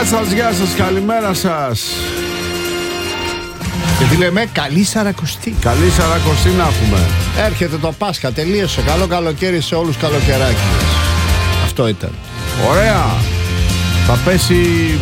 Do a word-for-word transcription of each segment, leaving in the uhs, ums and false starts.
Γεια σας, γεια σας, καλημέρα σας. Και τι λέμε, καλή Σαρακοστή. Καλή Σαρακοστή να έχουμε. Έρχεται το Πάσχα, τελείωσε. Καλό καλοκαίρι σε όλους, καλοκαιράκι. Αυτό ήταν. Ωραία. Θα πέσει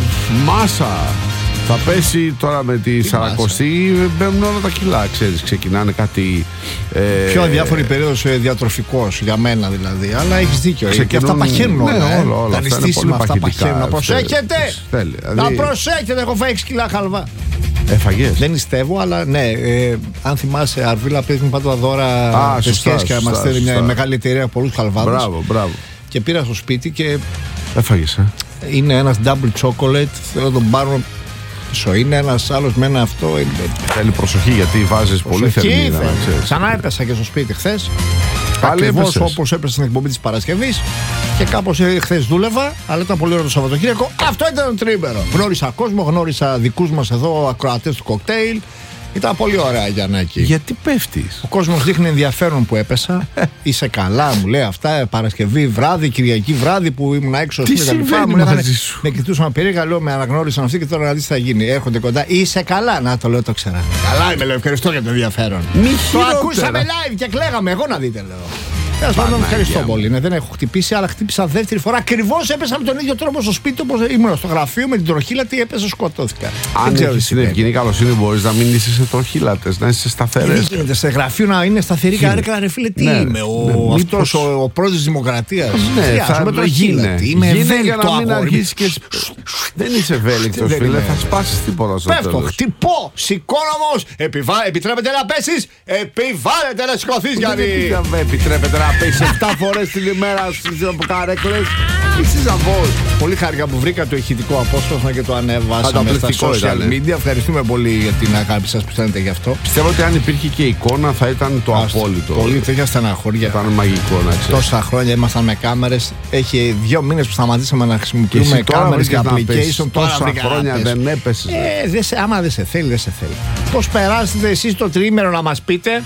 μάσα. Θα πέσει τώρα με τη Σαρακοστή. Μπαίνουν όλα τα κιλά, ξέρεις. Ξεκινάνε κάτι. Ε, Πιο αδιάφορη περίοδος διατροφικός για μένα δηλαδή. Αλλά έχεις δίκιο. Ξεκινούν, και αυτά παχαίνουν ναι, όλα. Ε. όλα, όλα τα νηστίσιμα αυτά παχαίνουν. Να προσέχετε! Θέλει, δηλαδή... Να προσέχετε, έχω φάει έξι κιλά χαλβά. Έφαγες. Δεν νηστεύω, αλλά ναι. Ε, αν θυμάσαι, Αρβίλα, παίρνει πάντα δώρα τεστιές και μας στέλνει μια μεγάλη εταιρεία πολλούς χαλβάδες. Μπράβο, μπράβο. Και πήρα στο σπίτι και. Έφαγες, ε. Είναι ένας double chocolate. Θέλω να τον πάρω. Είναι ένας άλλος με ένα αυτό. Είναι... Θέλει προσοχή γιατί βάζεις πολύ θερμίδα. Ξανά έπεσα και στο σπίτι χθες. Πάλι ακριβώς όπως έπεσα στην εκπομπή της Παρασκευής. Και κάπως χθες δούλευα, αλλά ήταν πολύ ωραίο το Σαββατοκύριακο. Αυτό ήταν το τρίμερο. Γνώρισα κόσμο, γνώρισα δικούς μας εδώ ακροατές του κοκτέιλ. Ήταν πολύ ωραία, Γιαννάκη. Γιατί πέφτεις? Ο κόσμος δείχνει ενδιαφέρον που έπεσα. Είσαι καλά, μου λέει αυτά. Παρασκευή βράδυ, Κυριακή βράδυ που ήμουν έξω. Τι συμβαίνει μαζί σου? Με κοιτούσαν περίεργα, λέω με αναγνώρισαν αυτοί και τώρα να δεις τι θα γίνει. Έρχονται κοντά. Είσαι καλά, να το λέω, το ξέρα. Καλά είμαι, λέω, ευχαριστώ για το ενδιαφέρον. Μη το ακούσαμε live και κλαίγαμε. Εγώ να δείτε, λέω. Τέλος πάντων, ευχαριστώ πολύ. Ναι, δεν έχω χτυπήσει, αλλά χτύπησα δεύτερη φορά. Ακριβώς έπεσα με τον ίδιο τρόπο στο σπίτι όπως ήμουν στο γραφείο με την τροχήλατη, έπεσα, σκοτώθηκα. Αν έχεις την ευγενή καλοσύνη, μπορείς να μην είσαι σε τροχήλατες, να είσαι σταθερές. Δεν γίνεται σε γραφείο να είναι σταθερή καρέκλα, ρε φίλε. Τι ναι, είμαι, ο, ναι, αυτός μήπως... ο, ο πρόεδρος της Δημοκρατίας. Ναι, θα με τροχήλατη. Είμαι ευέλικτο αγόρι. Και... δεν είσαι ευέλικτος, φίλε, θα σπάσεις τίποτα στο τέλος. Πέφτω, χτυπώ, σηκώνω όμως. Επιτρέπεται να πέσεις, επιβάλλεται να σηκωθείς, Γιάννη. Επιτρέπεται να πέσεις επτά φορές την ημέρα στις καρέκλες. Είσαι ζαβός. Πολύ χάρηκα που βρήκα το ηχητικό απόσπασμα και το ανεβάσαμε στα social media. Ευχαριστούμε πολύ για την αγάπη σας που στέλνετε γι' αυτό. Πιστεύω ότι αν υπήρχε και εικόνα θα ήταν το Άς, απόλυτο. Πολύ τέτοια στεναχώρια. Ήταν μαγικό, να ξέρεις. Τόσα χρόνια ήμασταν με κάμερες. Έχει δύο μήνες που σταματήσαμε να χρησιμοποιούμε κάμερες και application. Τόσα χρόνια δεν έπεσες. Ε, δε σε, άμα δεν σε θέλει, δεν σε θέλει. Πώς περάσετε εσείς το τριήμερο να μας πείτε?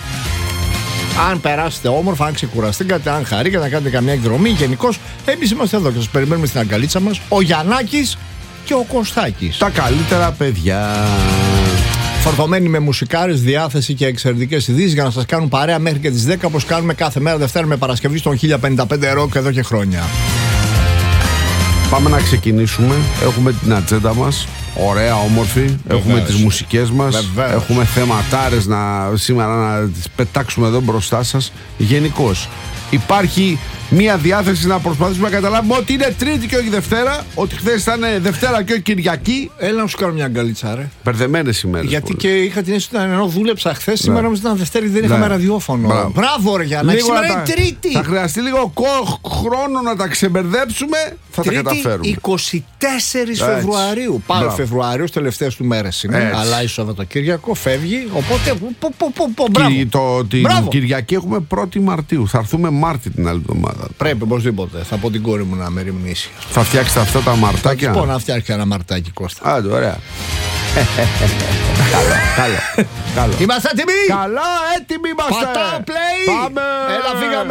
Αν περάσετε όμορφα, αν ξεκουραστήκατε, αν χαρήκατε να κάνετε καμιά εκδρομή, γενικώς εμείς είμαστε εδώ και σας περιμένουμε στην αγκαλίτσα μας. Ο Γιαννάκης και ο Κωστάκης. Τα καλύτερα παιδιά. Φορτωμένοι με μουσικάρες, διάθεση και εξαιρετικές ειδήσεις για να σας κάνουν παρέα μέχρι και τις δέκα, όπως κάνουμε κάθε μέρα Δευτέρα με Παρασκευή στον χίλια πενήντα πέντε Rock εδώ και χρόνια. Πάμε να ξεκινήσουμε. Έχουμε την ατζέντα μας. Ωραία, όμορφη. Βεβαίως. Έχουμε τις μουσικές μας. Βεβαίως. Έχουμε θεματάρες να, σήμερα να τις πετάξουμε εδώ μπροστά σας. Γενικώς υπάρχει μία διάθεση να προσπαθήσουμε να καταλάβουμε ότι είναι Τρίτη και όχι Δευτέρα. Ότι χθες ήταν Δευτέρα και όχι Κυριακή. Έλα να σου κάνω μια αγκαλίτσα, ρε. Μπερδεμένες ημέρες. Γιατί πολύ. Και είχα την αίσθηση ότι ενώ δούλεψα χθες, σήμερα όμως ήταν Δευτέρα, δεν είχαμε ναι. ραδιόφωνο. Μπράβο, Μπράβο ρε Γιάννη, σήμερα είναι Τρίτη. Θα χρειαστεί λίγο χρόνο να τα ξεμπερδέψουμε. Θα Τρίτη, τα καταφέρουμε. είκοσι τέσσερις Φεβρουαρίου. Πάμε Φεβρουαρίου, τελευταίες του μέρες είναι. Έτσι. Αλλά η Σαββατοκύριακο φεύγει. Οπότε. Πο, πο, πο, πο, μπράβο. Και το, την μπράβο. Κυριακή έχουμε πρώτη Μαρτίου. Θα έρθουμε Μάρτι την άλλη εβδομάδα. Πρέπει οπωσδήποτε. Θα πω την κόρη μου να με ρημνήσει. Θα φτιάξετε αυτά τα μαρτάκια. Θα πω να φτιάξει ένα μαρτάκι, Κώστα. Άντε, ωραία. Καλό, καλό, καλό. Είμαστε έτοιμοι. Καλά, έτοιμοι είμαστε. Πατάω play. Πάμε. Έλα, φύγαμε.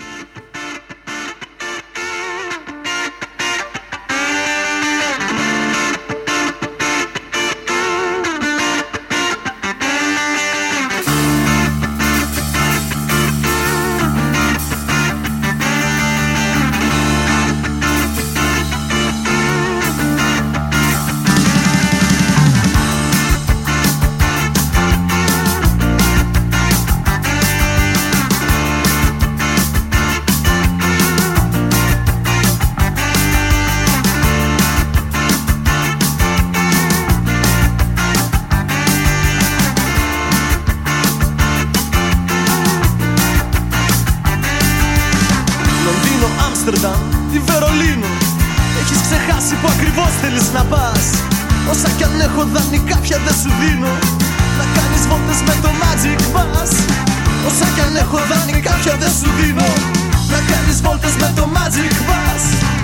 Τη Βερολίνο. Έχεις ξεχάσει που ακριβώς θέλεις να πας. Όσα κι αν έχω δάνει κάποια δεν σου δίνω. Να κάνεις βόλτες με το Magic Bus. Όσα κι αν έχω δάνει κάποια δεν σου δίνω. Να κάνεις βόλτες με το Magic Bus.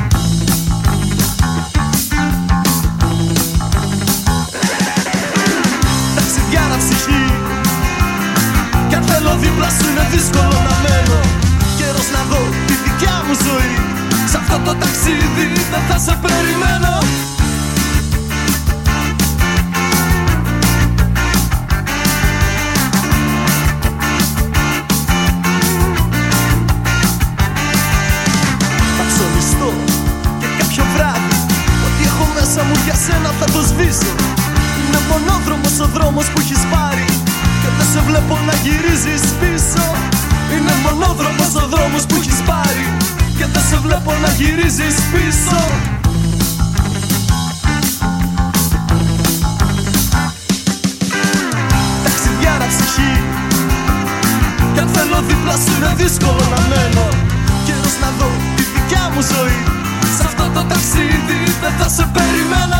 Ταξιδιάρα ψυχή. Κι αν θέλω δίπλα σου είναι δύσκολο να μένω. Καιρός να δω τη δικιά μου ζωή. Σ' αυτό το ταξίδι δεν θα σε περιμένω. δρόμος που έχεις πάρει και δεν σε βλέπω να γυρίζεις πίσω. Είναι μονόδρομος ο δρόμος που έχεις πάρει και δεν σε βλέπω να γυρίζεις πίσω. Ταξιδιάρα ψυχή, κι αν θέλω δίπλα σου είναι δύσκολο να μένω. Καιρός να δω τη δικιά μου ζωή, σ' αυτό το ταξίδι δεν θα σε περιμένω.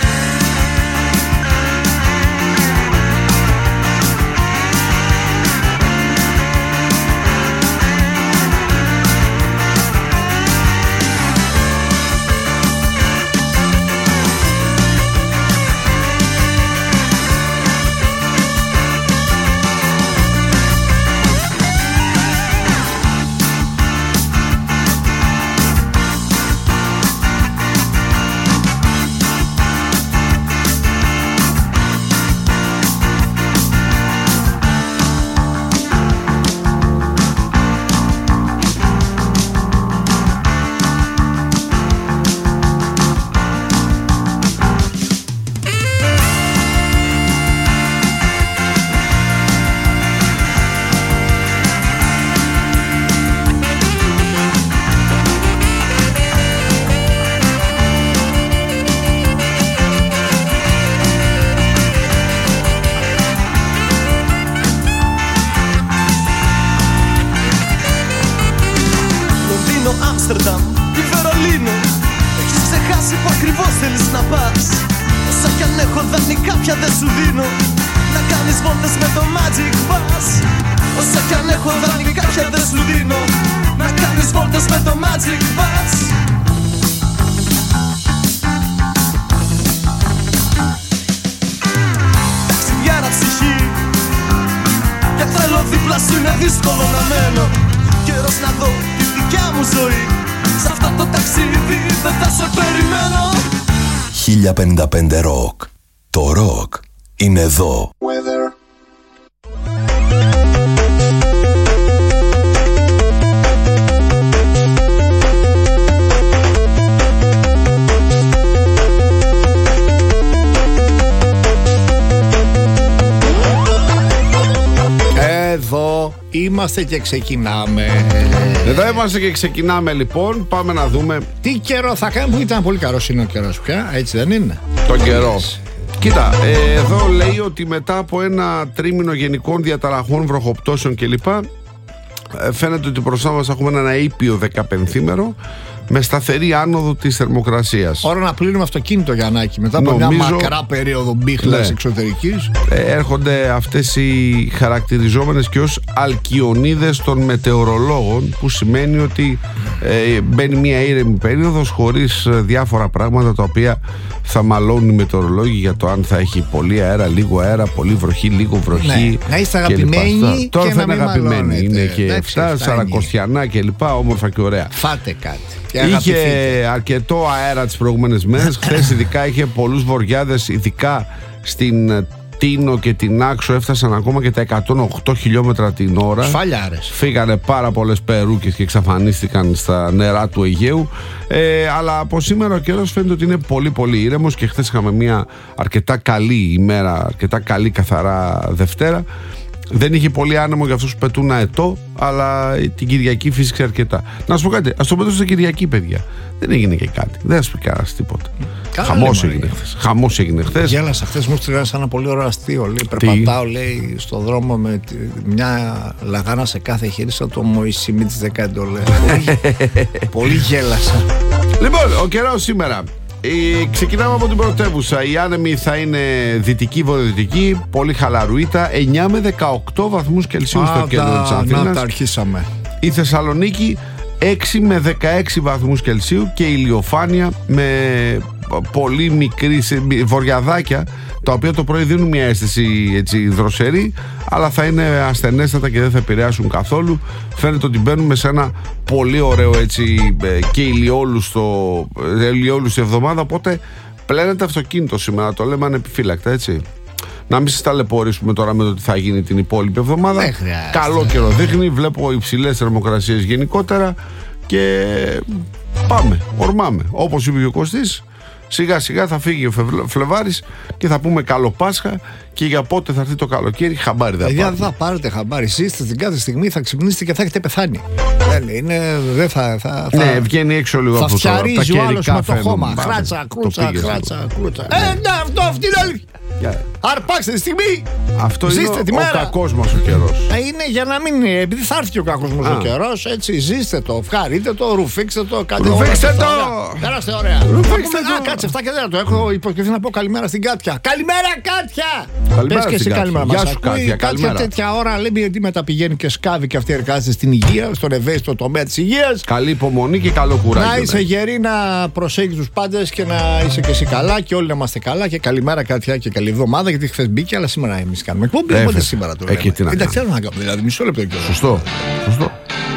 Άμστερνταμ ή Βερολίνο, έχεις ξεχάσει που ακριβώς θέλεις να πας. Όσα κι αν έχω δανεικά πια δεν σου δίνω, να κάνεις βόλτες με το Magic Bus. Όσα κι αν έχω δανεικά πια δεν σου δίνω, να κάνεις βόλτες με το Magic Bus. Ταξιδιάρα ψυχή, και θέλω δίπλα σου είναι δύσκολο να μένω. Καιρός να δω τη δικιά μου ζωή, σ' αυτό το ταξίδι δεν θα σε περιμένω. χίλια πενήντα πέντε Rock. Το rock είναι εδώ. Weather. Εδώ είμαστε και ξεκινάμε. Εδώ είμαστε και ξεκινάμε λοιπόν. Πάμε να δούμε τι καιρό θα κάνει, που ήταν πολύ καλός είναι ο καιρός πια, έτσι δεν είναι? τον καιρό. Κοίτα, ε, εδώ λέει ότι μετά από ένα τρίμηνο γενικών διαταραχών, βροχοπτώσεων κλπ, ε, φαίνεται ότι μπροστά μας έχουμε ένα ήπιο δεκαπενθήμερο με σταθερή άνοδο της θερμοκρασίας. Ώρα να πλύνουμε αυτοκίνητο, Γιαννάκη, μετά από Νομίζω, μια μακρά περίοδο μπίχλας, ναι, εξωτερικής. Ε, έρχονται αυτές οι χαρακτηριζόμενες και ως αλκιονίδες των μετεωρολόγων, που σημαίνει ότι ε, μπαίνει μια ήρεμη περίοδος χωρίς διάφορα πράγματα τα οποία θα μαλώνουν οι μετεωρολόγοι για το αν θα έχει πολύ αέρα, λίγο αέρα, πολύ βροχή, λίγο βροχή. Ναι, να είστε αγαπημένοι. Τώρα και θα να είναι αγαπημένοι. Είναι και εφτά σαρακοστιανά κλπ. Όμορφα και ωραία. Φάτε κάτι. Είχε αρκετό αέρα τις προηγούμενες μέρες. Χθες ειδικά είχε πολλούς βοριάδες, ειδικά στην Τίνο και την Άξο έφτασαν ακόμα και τα εκατόν οκτώ χιλιόμετρα την ώρα. Σφαλιάρες. Φύγανε πάρα πολλές περούκες και εξαφανίστηκαν στα νερά του Αιγαίου. Ε, αλλά από σήμερα ο καιρός φαίνεται ότι είναι πολύ πολύ ήρεμος και χθες είχαμε μια αρκετά καλή ημέρα, αρκετά καλή καθαρά Δευτέρα. Δεν είχε πολύ άνεμο για αυτούς που πετούν αετό, αλλά την Κυριακή φύσηξε αρκετά. Να σου πω κάτι, ας το πετώ στην Κυριακή, παιδιά. Δεν έγινε και κάτι. Δεν ας πει κανένας τίποτα. Χαμός έγινε χθες. Χαμός έγινε χθες. Γέλασα χθες, μου στείλανε ένα πολύ ωραίο αστείο. Λέει, περπατάω, λέει, στον δρόμο με τη, μια λαγάνα σε κάθε χέρι, σαν το Μωυσή με τις δεκαέντολες. πολύ, πολύ γέλασα. Λοιπόν, ο καιρός σήμερα. Ε, ξεκινάμε από την πρωτεύουσα. Η άνεμη θα είναι δυτική-βορειοδυτική, πολύ χαλαρουίτα, εννιά με δεκαοκτώ βαθμούς Κελσίου στο κέντρο της Αθήνας. Να τα αρχίσαμε. Η Θεσσαλονίκη έξι με δεκαέξι βαθμούς Κελσίου και ηλιοφάνεια με πολύ μικρή βοριαδάκια, τα οποία το πρωί δίνουν μια αίσθηση έτσι δροσερή, αλλά θα είναι ασθενέστατα και δεν θα επηρεάσουν καθόλου. Φαίνεται ότι μπαίνουμε σε ένα πολύ ωραίο έτσι και ηλιόλουστο, ηλιόλουστη εβδομάδα, οπότε πλένεται αυτοκίνητο σήμερα, το λέμε ανεπιφύλακτα, έτσι. Να μην σας ταλαιπωρήσουμε τώρα με το τι θα γίνει την υπόλοιπη εβδομάδα. Καλό καιρό δείχνει, βλέπω υψηλές θερμοκρασίες γενικότερα και πάμε, ορμάμε. Όπως είπε και ο Κωστής, Σιγά σιγά θα φύγει ο Φλεβάρης και θα πούμε καλό Πάσχα. Και για πότε θα έρθει το καλοκαίρι, χαμπάρι δεν θα πάρετε. Δεν θα πάρετε χαμπάρι. Ζήστε την κάθε στιγμή, θα ξυπνήσετε και θα έχετε πεθάνει. Δεν είναι, δεν θα, θα, θα, ναι, βγαίνει έξω λίγο θα από τώρα. Θα φτιαρίζει ο άλλος με το χώμα. Χράτσα, κρούτσα, χράτσα, κρούτσα. Ε, ναι, αυτό, αυτή είναι αλήθεια. Yeah. Αρπάξτε τη στιγμή. Αυτό ζήστε είναι τη ο, μέρα. ο κακός μας ο καιρός. Ε, είναι για να μην. Επειδή θα έρθει και ο κακός μας ο καιρός, έτσι ζήστε το, ευχαρείτε το, ρουφήξτε το. Ρουφήξτε το! Πέραστε ωραία. Ρουφήξτε το! Α, κάτσε, εφτά και τέταρτο. Έχω υποσχεθεί να πω καλημέρα στην Κάτια. Καλημέρα, Κάτια! Καλημέρα και εσύ, καλημέρα. Γεια σου, Κάτια. Κάτια τέτοια ώρα λέμε γιατί μετά πηγαίνει και σκάβει και αυτή εργάζεται στην υγεία, στον ευαίσθητο τομέα της υγείας. Καλή υπομονή και καλό κουράγιο. Να είσαι γερή, να προσέχεις τους πάντες και να είσαι και εσύ καλά και όλοι να είμαστε καλά. Και καλημέρα, Κάτια, και καλή εβδομάδα γιατί χθες μπήκε, αλλά σήμερα εμείς κάνουμε εκπομπή. Οπότε σήμερα το λέμε. Εντάξει, θέλω να κάνουμε δηλαδή μισό λεπτό. Σωστό. Σωστό.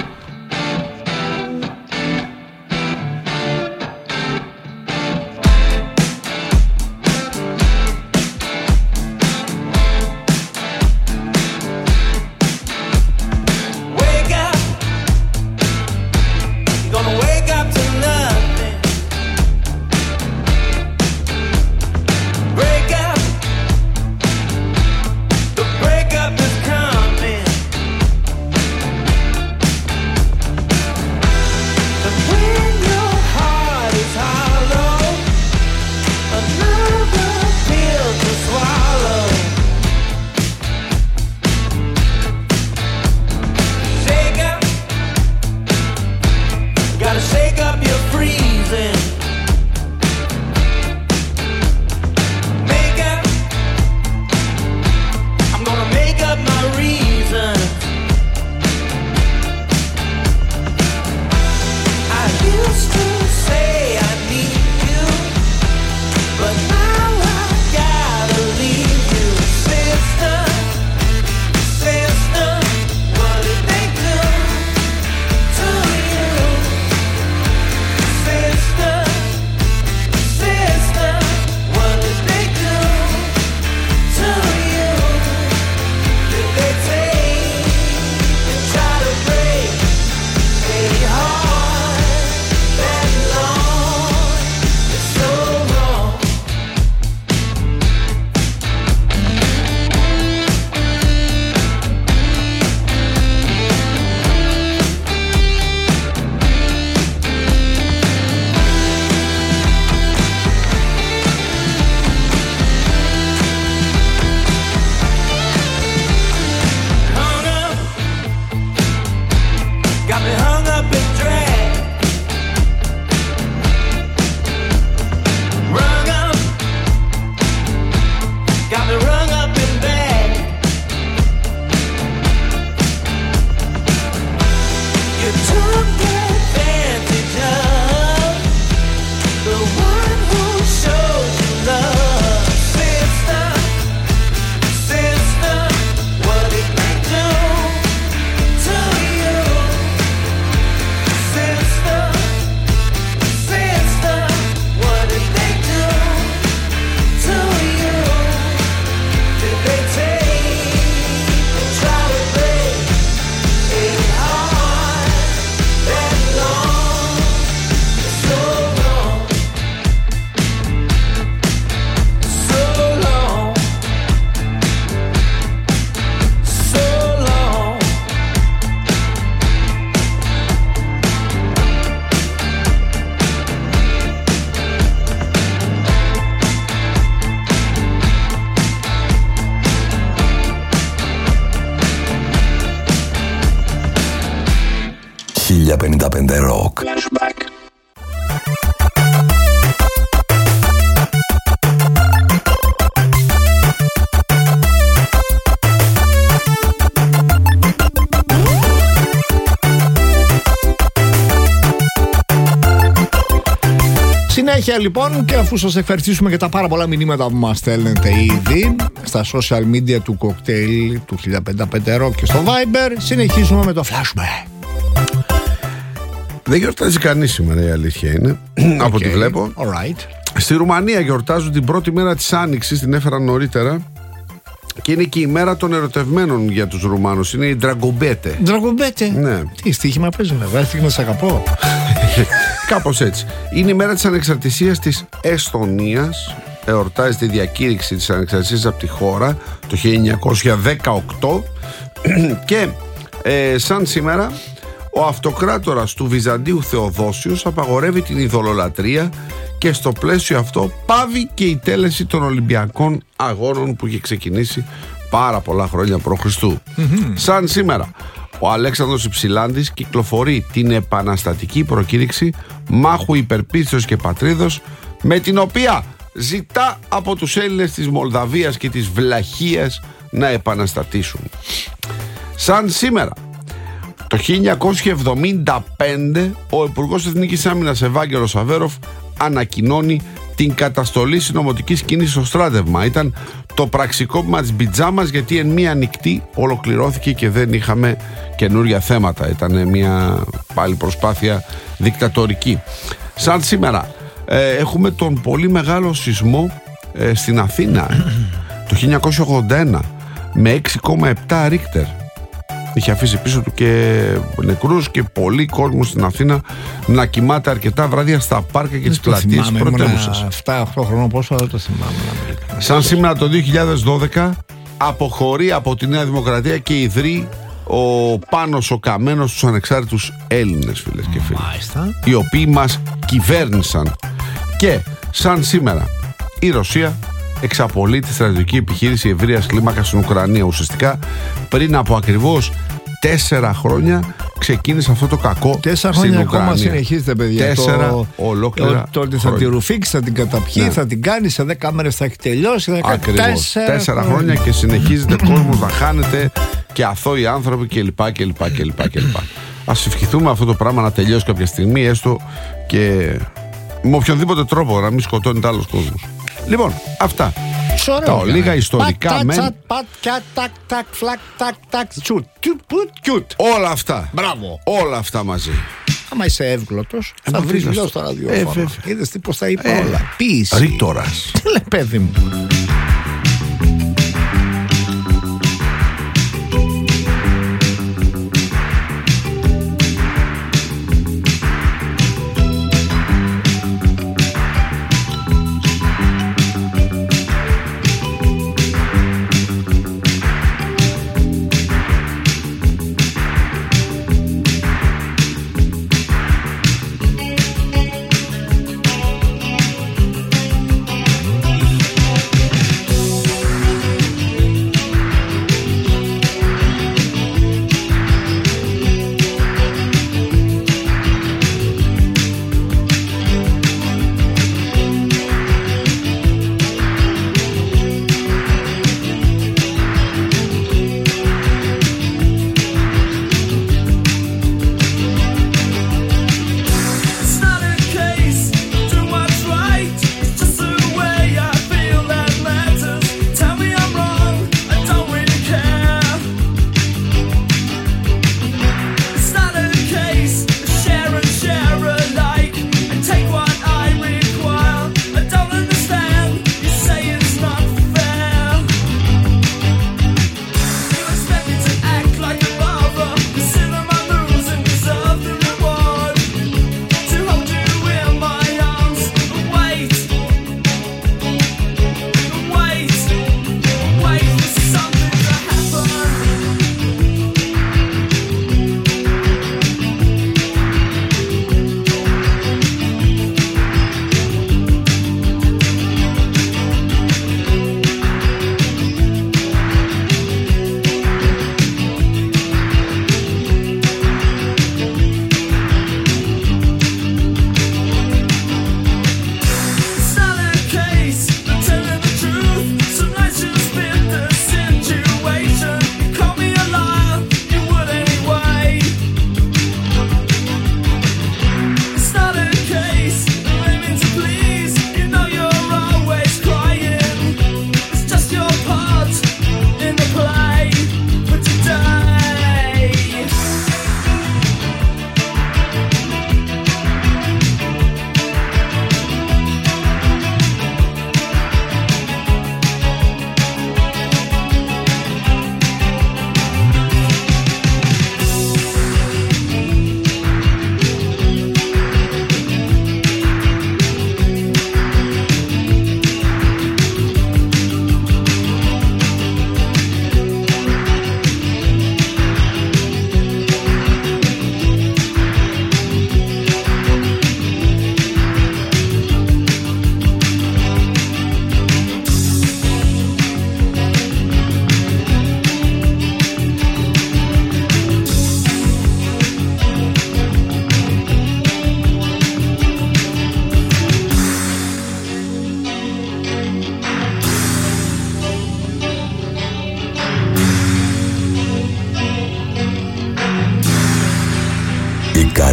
χίλια πενήντα πέντε Rock. Συνέχεια λοιπόν, και αφού σας ευχαριστήσουμε για τα πάρα πολλά μηνύματα που μας στέλνετε ήδη στα social media του κοκτέιλ του χίλια πενήντα πέντε Rock και στο Viber, συνεχίζουμε με το flashback. Δεν γιορτάζει κανείς σήμερα, η αλήθεια είναι, okay. από ό,τι βλέπω. Alright. Στη Ρουμανία γιορτάζουν την πρώτη μέρα της Άνοιξης, την έφεραν νωρίτερα. Και είναι και η μέρα των ερωτευμένων για τους Ρουμάνους. Είναι η Ντραγκομπέτε. Ντραγκομπέτε. Ναι. Τι στοίχημα παίζουμε, βέβαια. Τι να σ' αγαπώ. Κάπως έτσι. Είναι η μέρα της ανεξαρτησίας της Εσθονίας. Εορτάζει τη διακήρυξη της ανεξαρτησίας από τη χώρα το χίλια εννιακόσια δεκαοκτώ. Και ε, σαν σήμερα ο αυτοκράτορας του Βυζαντίου Θεοδόσιος απαγορεύει την ειδωλολατρεία και στο πλαίσιο αυτό πάβει και η τέλεση των Ολυμπιακών Αγώνων που είχε ξεκινήσει πάρα πολλά χρόνια π.Χ. Mm-hmm. Σαν σήμερα ο Αλέξανδρος Υψηλάντης κυκλοφορεί την επαναστατική προκήρυξη Μάχου Υπερπίστεως και Πατρίδος, με την οποία ζητά από τους Έλληνες της Μολδαβίας και της Βλαχίας να επαναστατήσουν. Σαν σήμερα το χίλια εννιακόσια εβδομήντα πέντε ο Υπουργός Εθνικής Άμυνας Ευάγγελος Αβέροφ ανακοινώνει την καταστολή συνωμοτικής κίνησης στο στράτευμα. Ήταν το πραξικόπημα της πιτζάμας, γιατί εν μία νυχτή ολοκληρώθηκε και δεν είχαμε καινούρια θέματα. Ήταν μια πάλι προσπάθεια δικτατορική. Σαν σήμερα ε, έχουμε τον πολύ μεγάλο σεισμό ε, στην Αθήνα το χίλια εννιακόσια ογδόντα ένα με έξι κόμμα επτά ρίχτερ. Είχε αφήσει πίσω του και νεκρούς και πολύ κόσμο στην Αθήνα να κοιμάται αρκετά βράδια στα πάρκα και τις πλατείες πρωτεύουσας. εφτά οκτώ χρονών πόσο δεν το θυμάμαι. Σαν σήμερα το δύο χιλιάδες δώδεκα αποχωρεί από τη Νέα Δημοκρατία και ιδρύει ο Πάνος ο Καμένος τους ανεξάρτητους Έλληνες, φίλες και φίλοι. Μάλιστα. Οι οποίοι μας κυβέρνησαν. Και σαν σήμερα η Ρωσία εξαπολύει τη στρατιωτική επιχείρηση ευρείας κλίμακας στην Ουκρανία. Ουσιαστικά πριν από ακριβώς τέσσερα χρόνια ξεκίνησε αυτό το κακό. Τέσσερα χρόνια ακόμα συνεχίζεται, παιδιά. Τέσσερα το, ολόκληρα. Το ότι θα τη ρουφήξει, θα την καταπιεί, ναι. θα την κάνει σε δέκα μέρες, θα έχει τελειώσει. Ακριβώς. Τέσσερα, τέσσερα χρόνια και συνεχίζεται κόσμος να χάνεται και αθώοι άνθρωποι κλπ. κλπ, κλπ, κλπ. Ας ευχηθούμε αυτό το πράγμα να τελειώσει κάποια στιγμή, έστω και με οποιονδήποτε τρόπο, να μην σκοτώνεται άλλος κόσμος. Λοιπόν, αυτά. Τα λίγα ιστορικά μεν. Όλα αυτά. Μπράβο. Όλα αυτά μαζί. Άμα είσαι εύγλωτος, θα βρεις βιβλίο στο ραδιόφωνο. Είδες τι πως τα είπα όλα. Ποίηση. Ρήτορας. Τι λέει, παιδί μου.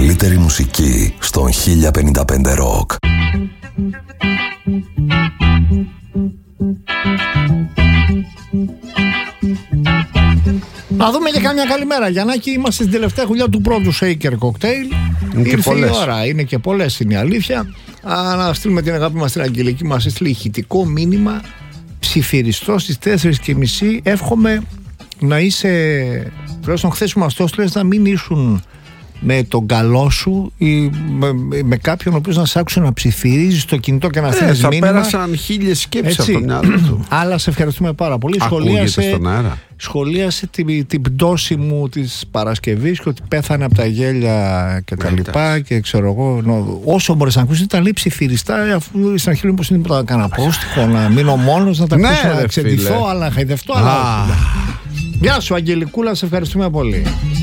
καλύτερη μουσική στον χίλια πενήντα πέντε Rock. Να δούμε και καμιά καλημέρα. Γιαννάκη, είμαστε στην τελευταία χουλιά του πρώτου Shaker Cocktail. Είναι Ήρθε και η ώρα, είναι και πολλές, είναι η αλήθεια. Α, να στείλουμε την αγάπη μας στην Αγγελική. Μας έστειλε ηχητικό μήνυμα. Ψιθυριστό στις τέσσερις και μισή. Εύχομαι να είσαι, τουλάχιστον χθες που μας το έστειλες, να μην ήσουν με τον καλό σου ή με, με κάποιον ο οποίος να σ' άκουσε να ψιθυρίζει στο κινητό και να στείλει ε, μήνυμα. Θα πέρασαν χίλιες σκέψεις από το μυαλό του. Αλλά σε ευχαριστούμε πάρα πολύ. Ακούγεται στον αέρα. Σχολίασε την, την πτώση μου της Παρασκευής και ότι πέθανε από τα γέλια και τα λοιπά και ξέρω εγώ, νο, όσο μπορείς να ακούσεις ήταν λέει ψιθυριστά, αφού στην αρχή πως είναι τίποτα κανένα πρόστιχο, να μείνω μόνος, να τα ακούσω, ναι, να ξεντηθώ, αλλά να χαϊδευτώ. Αλλά... Γεια σου Αγγελικούλα, σε ευχαριστούμε πολύ.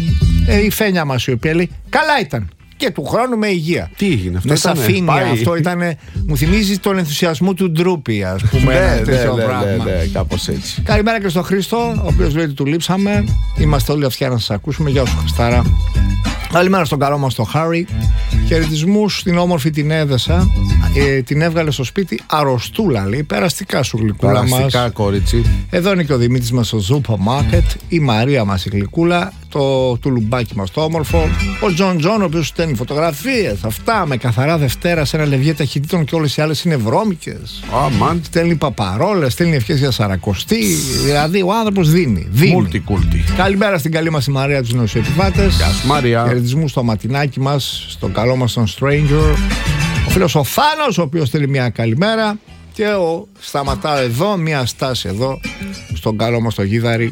Ε, η Φένια μας η οποία λέει καλά ήταν και του χρόνου με υγεία. Τι έγινε αυτό? Με σαφήνεια. Αυτό ήταν, μου θυμίζει τον ενθουσιασμό του Ντρούπι, ας πούμε. Ναι, ναι, ναι, ναι, κάπως έτσι. Καλημέρα και στον Χρήστο, ο οποίος λέει ότι του λείψαμε. Είμαστε όλοι αυτιά να σας ακούσουμε. Γεια σου Χριστάρα. Καλημέρα στον καλό μας τον Χάρη. Χαιρετισμούς στην όμορφη την Έδεσα. Ε, την έβγαλε στο σπίτι αρρωστούλα, λέει. Περαστικά σου γλυκούλα μας. Περαστικά, κορίτσι. Εδώ είναι και ο Δημήτρης μας στο Supermarket. Η Μαρία μας η γλυκούλα. Το τουλουμπάκι μας το όμορφο. Ο Τζον Τζον, ο οποίος στέλνει φωτογραφίες. Αυτά με καθαρά Δευτέρα σε ένα λευγέ ταχυτήτων και όλες οι άλλες είναι βρώμικες. Oh, στέλνει παπαρόλες, στέλνει ευχές για σαρακοστή. Δηλαδή ο άνθρωπος δίνει. Μουλτικούλτη. Καλημέρα στην καλή μας η Μαρία, τους νοσοεπιβάτες. Γεια σου Μαρία. Χαιρετισμού στο ματινάκι μας, στον καλό μας τον Stranger. Ο φίλος ο Θάνος, ο οποίος στέλνει μια καλημέρα. Και ο σταματάω εδώ, μια στάση εδώ, στον καλό μας τον Γίδαρη,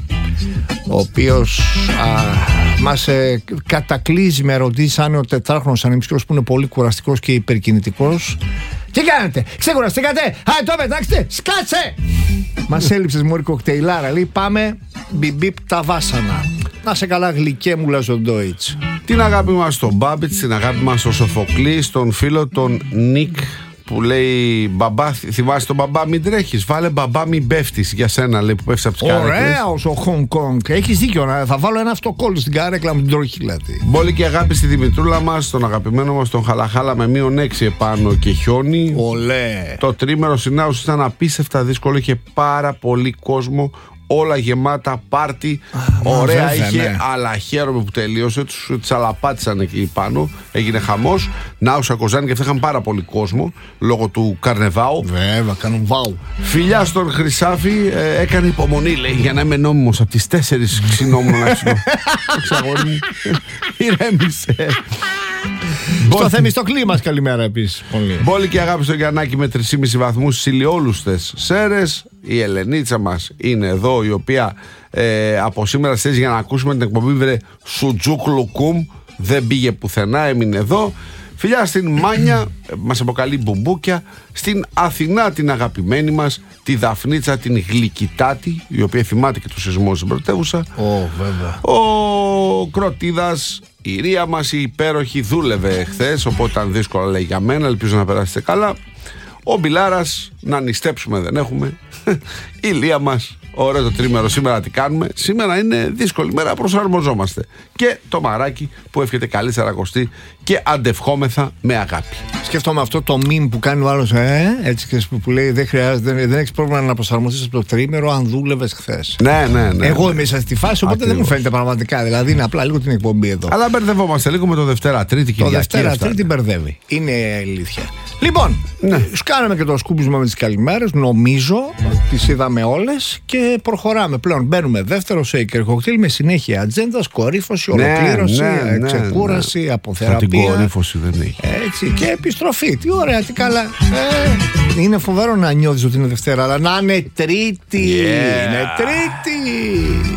ο οποίος α, μας ε, κατακλείζει με ερωτήσεις αν είναι ο τετράχρονος ανεμιστικός που είναι πολύ κουραστικός και υπερκινητικός. Τι κάνετε, ξεκουραστήκατε, α, το πετάξτε, σκάτσε! Μας έλειψες μωρή κοκτέιλάρα, λέει, πάμε μπιμπίπ τα βάσανα. Να σε καλά γλυκέ μου Λαζοντόιτς. Την αγάπη μας στον Μπάμπιτς, την αγάπη μας στον Σοφοκλή, στον φίλο τον Νίκ, που λέει μπαμπά, θυμάσαι τον μπαμπά μην τρέχεις, βάλε μπαμπά μην πέφτεις, για σένα λέει που πέφτεις από τις καρέκλες. Ωραίος ο Hong Kong, έχεις δίκιο, θα βάλω ένα αυτοκόλλο στην καρέκλα με την τροχήλατη. Μπόλη και αγάπη στη Δημητρούλα μας, τον αγαπημένο μας τον Χαλαχάλα με μείον έξι επάνω και χιόνι. Ολέ. Το τρίμερο συνάους ήταν απίστευτα δύσκολο, είχε πάρα πολύ κόσμο, όλα γεμάτα, πάρτι, ωραία βέβαια, είχε, ναι. Αλλά χαίρομαι που τελείωσε. Τους τσαλαπάτησαν εκεί πάνω, έγινε χαμός. Νάουσα Κοζάνη και αυτά είχαν πάρα πολύ κόσμο λόγω του καρνεβάου. Βέβαια, κάνουν βάου. Φιλιά στον Χρυσάφι, ε, έκανε υπομονή, λέει, για να είμαι νόμιμος. Από τις τέσσερις ξυνόμουν να ξυνώ. Ξαγόρι μου, ηρέμησε. Στο Θεμιστοκλή μας καλημέρα επίσης. Μπόλη και αγάπη στο Γιαννάκη με τρεις και μισό βαθμούς στις ηλιόλουστες Σέρες. Η Ελενίτσα μας είναι εδώ, η οποία ε, από σήμερα στέλνει για να ακούσουμε την εκπομπή. Βρε Σουτζούκ Λουκούμ, δεν πήγε πουθενά, έμεινε εδώ. Φιλιά στην Μάνια, μας αποκαλεί μπουμπούκια. Στην Αθηνά την αγαπημένη μας, τη Δαφνίτσα την Γλυκητάτη, η οποία θυμάται και το σεισμό στην πρωτεύουσα. Oh, βέβαια. Ο Κροτίδας, η Ρία μας η υπέροχη, δούλευε χθες, οπότε ήταν δύσκολο, λέει, για μένα, ελπίζω να περάσετε καλά. Ο Μπιλάρας, να νηστέψουμε δεν έχουμε. Η Λία μας, ωραίο το τρίμερο σήμερα, τι κάνουμε. Σήμερα είναι δύσκολη μέρα, προσαρμοζόμαστε. Και το Μαράκι που εύχεται καλή σαρακοστή και αντευχόμεθα με αγάπη. Σκέφτομαι αυτό το meme που κάνει ο άλλος, ε, έτσι και που λέει δεν χρειάζεται, δεν, δεν έχεις πρόβλημα να προσαρμοστείς από το τρίμερο αν δούλευες χθες. Ναι, ναι, ναι. Εγώ είμαι σε αυτή τη φάση, οπότε ακριβώς. Δεν μου φαίνεται πραγματικά. Δηλαδή είναι απλά λίγο την εκπομπή εδώ. Αλλά μπερδευόμαστε λίγο με το Δευτέρα Τρίτη Κυριακή. Το Δευτέρα Τρίτη μπερδεύει. Είναι αλήθεια. Λοιπόν, ναι. Σου κάναμε και το σκούπισμα με τις καλημέρες. Νομίζω τις είδαμε όλες και προχωράμε πλέον. Μπαίνουμε δεύτερο Shaker Cocktail με συνέχεια ατζέντα, κορύφωση, ολοκλήρωση, ναι, ναι, ναι, ξεκούραση, ναι, ναι. αποθεραπεία. Την κορύφωση δεν έχει. Έτσι, και επιστροφή. Τι ωραία, τι καλά. Ε, είναι φοβερό να νιώθεις ότι είναι Δευτέρα, αλλά να είναι Τρίτη. Yeah. Είναι Τρίτη.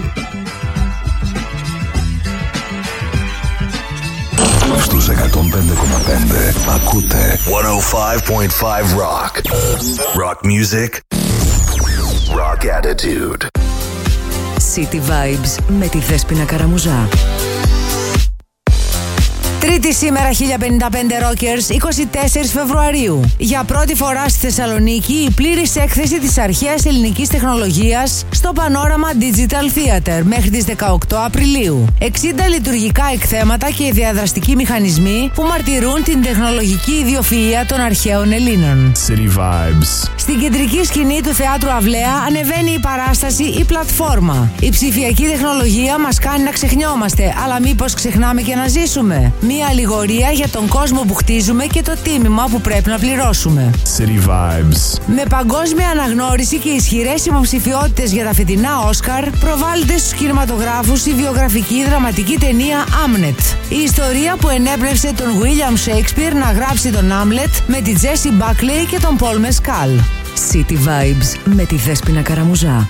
Στους εκατόν πέντε κόμμα πέντε ακούτε εκατόν πέντε κόμμα πέντε Rock. Rock music. Rock attitude. City Vibes με τη Δέσποινα Καραμουζά. Τρίτη σήμερα χίλια πενήντα πέντε Rockers, είκοσι τέσσερις Φεβρουαρίου. Για πρώτη φορά στη Θεσσαλονίκη η πλήρης έκθεση της αρχαίας ελληνικής τεχνολογίας στο Πανόραμα Digital Theater μέχρι τις δεκαοκτώ Απριλίου. εξήντα λειτουργικά εκθέματα και διαδραστικοί μηχανισμοί που μαρτυρούν την τεχνολογική ιδιοφυΐα των αρχαίων Ελλήνων. City Vibes. Στην κεντρική σκηνή του Θεάτρου Αυλαία ανεβαίνει η παράσταση «Η Πλατφόρμα». Η ψηφιακή τεχνολογία μας κάνει να ξεχνιόμαστε, αλλά μήπως ξεχνάμε και να ζήσουμε? Μία αλληγορία για τον κόσμο που χτίζουμε και το τίμημα που πρέπει να πληρώσουμε. City Vibes. Με παγκόσμια αναγνώριση και ισχυρές υποψηφιότητες για τα φετινά Όσκαρ, προβάλλεται στους κινηματογράφους η βιογραφική δραματική ταινία Hamnet. Η ιστορία που ενέπνευσε τον William Shakespeare να γράψει τον Hamlet με τη Jessie Buckley και τον Paul Mescal. City Vibes με τη Δέσποινα Καραμουζά.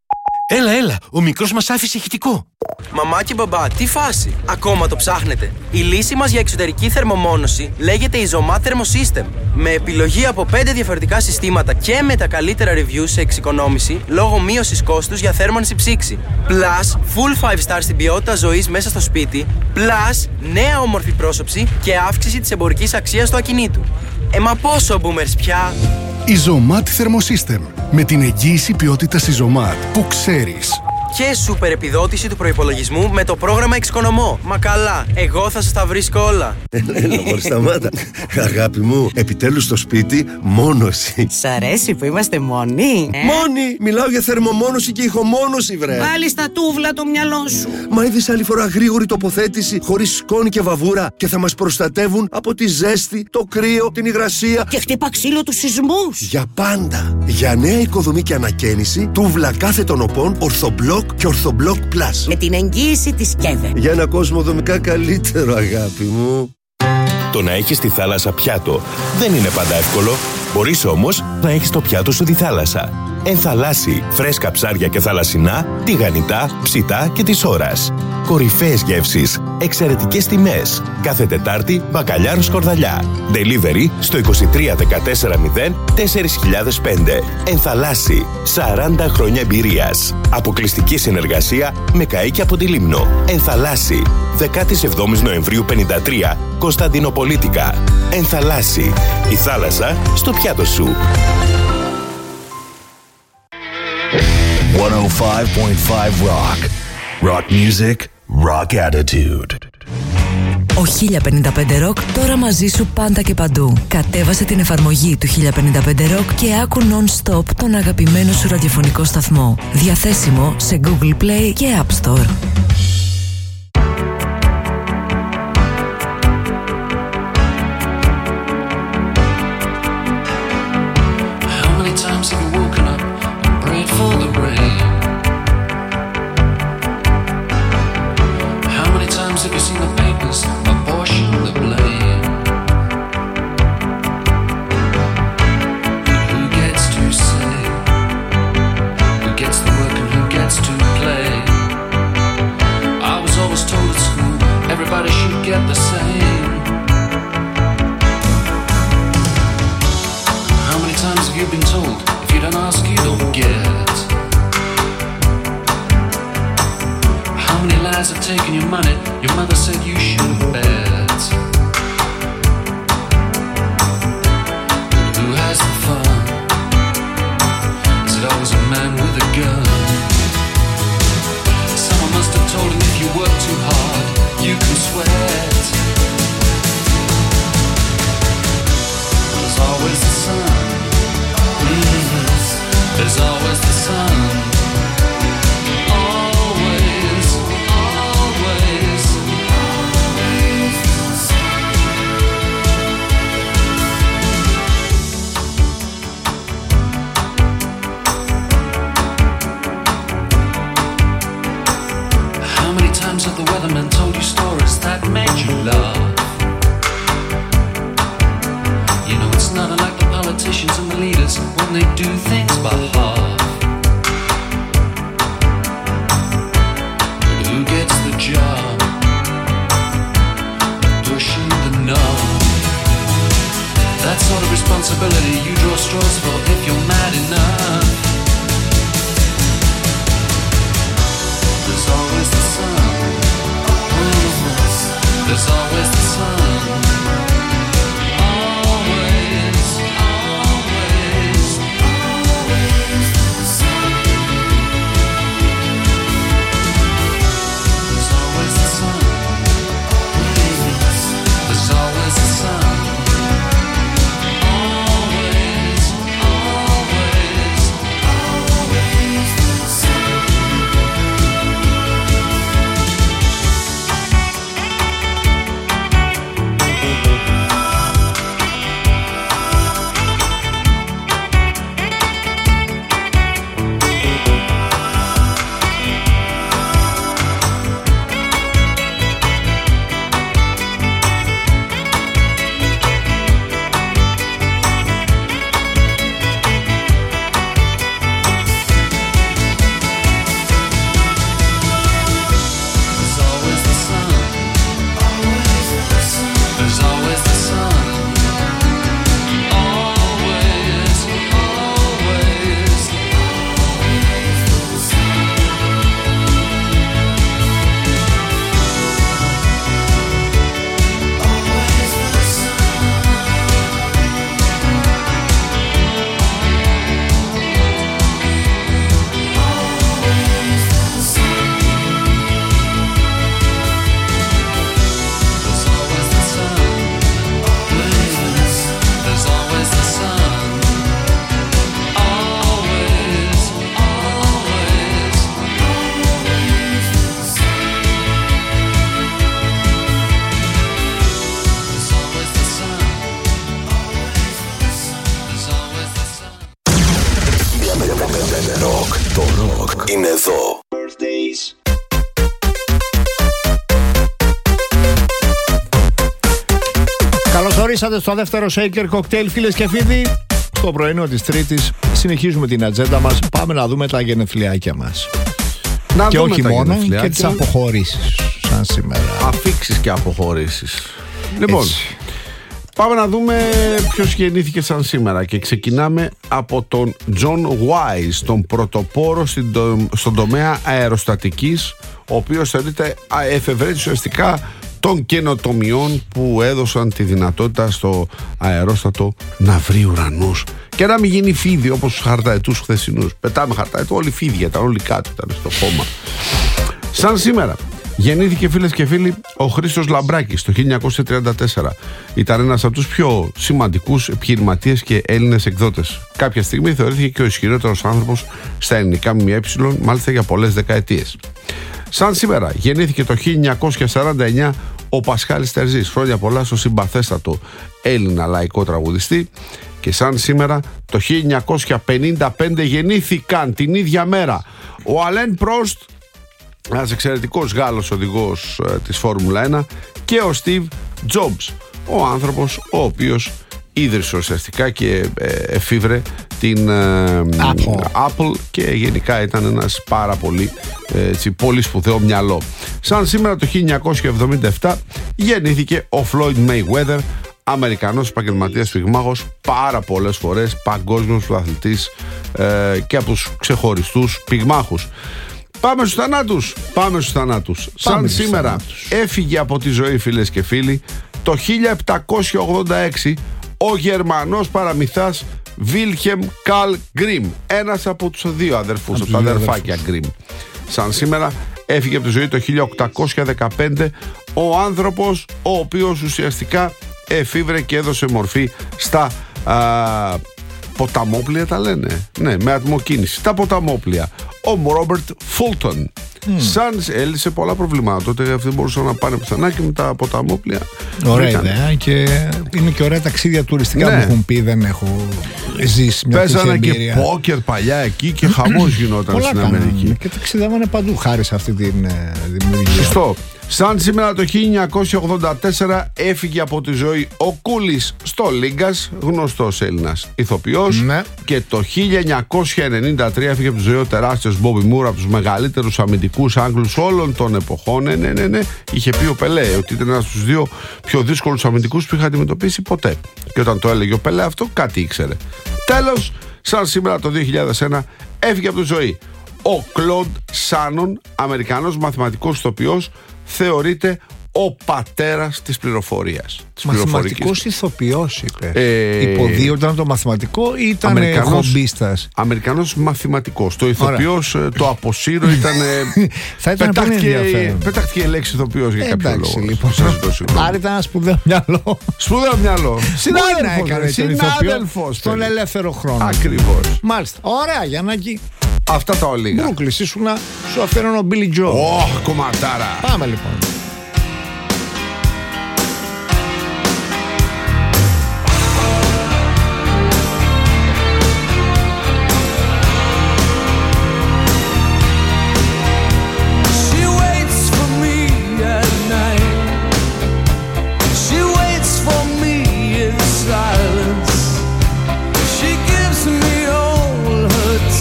Έλα, έλα, ο μικρός μας άφησε ηχητικό. Μαμά και μπαμπά, τι φάση? Ακόμα το ψάχνετε? Η λύση μας για εξωτερική θερμομόνωση λέγεται Isomat Thermosystem. Με επιλογή από πέντε διαφορετικά συστήματα και με τα καλύτερα reviews σε εξοικονόμηση λόγω μείωσης κόστους για θέρμανση ψήξη. Plus, full five star στην ποιότητα ζωής μέσα στο σπίτι. Plus, νέα όμορφη πρόσωψη και αύξηση της εμπορικής αξίας του ακινήτου. Ε, μα πόσο boomers πια? Isomat Thermosystem. Με την εγγύηση ποιότητας Isomat που ξέρεις. Και σούπερ επιδότηση του προϋπολογισμού με το πρόγραμμα Εξοικονομώ. Μα καλά, εγώ θα σας τα βρίσκω όλα. Έλα, μόλις σταμάτα. Αγάπη μου, επιτέλους στο σπίτι, μόνωση. Σ' αρέσει που είμαστε μόνοι? Ε? Μόνοι! Μιλάω για θερμομόνωση και ηχομόνωση, βρε. Βάλει στα τούβλα το μυαλό σου. Μα είδες άλλη φορά γρήγορη τοποθέτηση, χωρίς σκόνη και βαβούρα και θα μας προστατεύουν από τη ζέστη, το κρύο, την υγρασία. Και χτύπα ξύλο τους σεισμούς. Για πάντα. Για νέα οικοδομή και ανακαίνιση, τούβλα κάθετων οπών, ορθομπλοκ και ορθομπλοκ Plus. Με την εγγύηση της ΚΕΔΕ. Για ένα κόσμο δομικά καλύτερο, αγάπη μου. Το να έχεις τη θάλασσα πιάτο δεν είναι πάντα εύκολο. Μπορείς όμως να έχεις το πιάτο σου τη θάλασσα. Ενθαλάσσι, φρέσκα ψάρια και θαλασσινά, τηγανιτά, ψητά και της ώρας. Κορυφαίες γεύσεις, εξαιρετικές τιμές. Κάθε Τετάρτη, μπακαλιάρο σκορδαλιά. Delivery στο είκοσι τρία δεκατέσσερα μηδέν τέσσερα χιλιάδες πέντε. Ενθαλάσσι, σαράντα χρόνια εμπειρίας. Αποκλειστική συνεργασία με καΐκια από τη Λίμνο. Ενθαλάσσι, δεκαεπτά Νοεμβρίου πενήντα τρία, Κωνσταντινοπολίτικα. Ενθαλάσσι, η θάλασσα στο πιάτο σου. εκατόν πέντε κόμμα πέντε Rock. Rock music, rock attitude. Ο χίλια πενήντα πέντε Rock τώρα μαζί σου πάντα και παντού. Κατέβασε την εφαρμογή του χίλια πενήντα πέντε Rock και άκου non-stop τον αγαπημένο σου ραδιοφωνικό σταθμό. Διαθέσιμο σε Google Play και App Store. There's always the sun. είναι εδώ. Καλώς ορίσατε στο δεύτερο Shaker Cocktail, φίλες και φίλοι. Στο πρωινό της Τρίτης συνεχίζουμε την ατζέντα μας. Πάμε να δούμε τα γενεθλιάκια μας. Να και δούμε όχι τα μόνο, γενεθλιάκια. και τις αποχωρήσεις σαν σήμερα. Αφήξεις και αποχωρήσεις. Λοιπόν, Έτσι. πάμε να δούμε ποιος γεννήθηκε σαν σήμερα. Και ξεκινάμε από τον John Wise, τον πρωτοπόρο στην το- στον τομέα αεροστατικής, ο οποίος θεωρείται α, εφευρέτης ουσιαστικά των καινοτομιών που έδωσαν τη δυνατότητα στο αερόστατο να βρει ουρανούς και να μην γίνει φίδι όπως τους χαρταετούς χθεσινούς. Πετάμε χαρταετού, όλοι φίδια ήταν, όλοι κάτω ήταν στο χώμα. Σαν σήμερα γεννήθηκε, φίλες και φίλοι, ο Χρήστος Λαμπράκης το χίλια εννιακόσια τριάντα τέσσερα. Ήταν ένας από τους πιο σημαντικούς επιχειρηματίες και Έλληνες εκδότες. Κάποια στιγμή θεωρήθηκε και ο ισχυρότερος άνθρωπος στα ελληνικά ΜΜΕ, μάλιστα για πολλές δεκαετίες. Σαν σήμερα γεννήθηκε το χίλια εννιακόσια σαράντα εννέα ο Πασχάλης Τερζής. Χρόνια πολλά στο συμπαθέστατο Έλληνα λαϊκό τραγουδιστή. Και σαν σήμερα το χίλια εννιακόσια πενήντα πέντε γεννήθηκαν την ίδια μέρα ο Αλέν Πρόστ, ένας εξαιρετικός Γάλλος οδηγός ε, της Φόρμουλα ένα, και ο Στίβ Τζόμπς, ο άνθρωπος ο οποίος ίδρυσε ουσιαστικά και ε, εφήβρε την ε, Apple. Apple και γενικά ήταν ένας πάρα πολύ, ε, έτσι, πολύ σπουδαίο μυαλό. Σαν σήμερα το χίλια εννιακόσια εβδομήντα επτά γεννήθηκε ο Floyd Mayweather, Αμερικανός επαγγελματίας πυγμάχος, πάρα πολλές φορές παγκόσμιος πρωταθλητής ε, και από τους ξεχωριστούς πυγμάχους. Πάμε στους θανάτους. Πάμε στους θανάτους. Σαν σήμερα θανάτους. Έφυγε από τη ζωή, φίλες και φίλοι, το χίλια επτακόσια ογδόντα έξι ο Γερμανός παραμυθάς Βίλχεμ Καλ Γκριμ, ένας από τους δύο αδερφούς, από τα αδερφάκια Γκριμ. Σαν σήμερα έφυγε από τη ζωή το χίλια οκτακόσια δεκαπέντε ο άνθρωπος ο οποίος ουσιαστικά εφήβρε και έδωσε μορφή στα α, ποταμόπλια, τα λένε, ναι, με ατμοκίνηση, τα ποταμόπλια, ο Ρόμπερτ Φούλτον. Mm. Σαν έλυσε πολλά προβλήματα. Τότε αυτοί μπορούσαν να πάνε πουθενά και με τα ποταμόπλια. Ωραία ιδέα, και είναι και ωραία ταξίδια τουριστικά, ναι, που έχουν πει. Δεν έχω ζήσει μια τέτοια εμπειρία. Παίζανε και πόκερ παλιά εκεί και χαμός γινόταν στην Αμερική. Και ταξιδεύανε παντού χάρη σε αυτή τη δημιουργία. Σωστό. Σαν σήμερα το χίλια εννιακόσια ογδόντα τέσσερα έφυγε από τη ζωή ο Κούλης Στολίγκας, γνωστός Έλληνας ηθοποιός, ναι. Και το χίλια εννιακόσια ενενήντα τρία έφυγε από τη ζωή ο τεράστιος Μπόμπι Μουρ, από τους μεγαλύτερους αμυντικούς Άγγλους όλων των εποχών. Ναι, ναι, ναι, ναι. Είχε πει ο Πελέ ότι ήταν ένας από τους δύο πιο δύσκολους αμυντικούς που είχα αντιμετωπίσει ποτέ. Και όταν το έλεγε ο Πελέ αυτό, κάτι ήξερε. Τέλος, σαν σήμερα το δύο χιλιάδες ένα έφυγε από τη ζωή ο Κλοντ Σάνον, Αμερικανός μαθηματικός ηθοποιός, θεωρείται ο πατέρας της πληροφορίας. Μαθηματικός ηθοποιός, είπε. Ε, Υποδίωταν το μαθηματικό ή ήταν χομπίστας? Αμερικανός μαθηματικός. Το ηθοποιός, το αποσύρω, ήταν. Θα ήταν πολύ ενδιαφέρον. Πετάχτηκε η λέξη ηθοποιός για κάποιο Εντάξει, λόγο. Λοιπόν. Άρα ήταν ένα σπουδαίο μυαλό. Σπουδαίο μυαλό. Συνάδελφος. Συνάδελφος. Στον ελεύθερο χρόνο. Ακριβώς. Μάλιστα. Ωραία, Γιαννάκη. Αυτά τα ολίγα. Μπρούκλης, ήσουν να σου αφιερώνω ο Μπίλι Τζο. Ωχ, κομματάρα. Πάμε λοιπόν.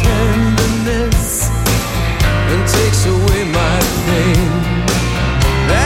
Takes away my pain.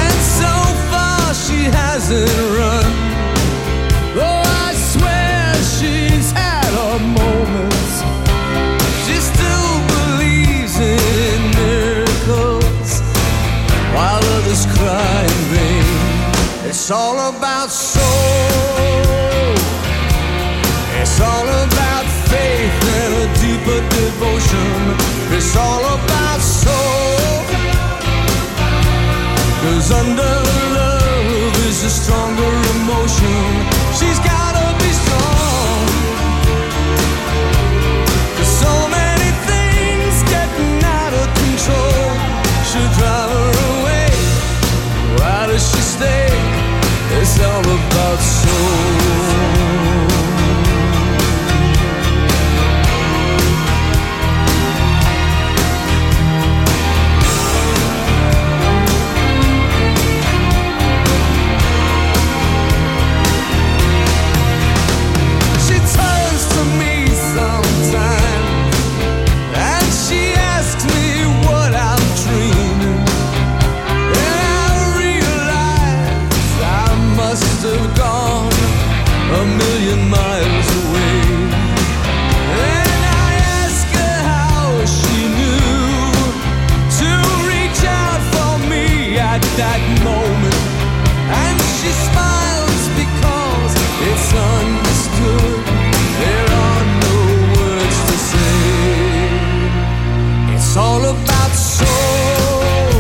all about soul.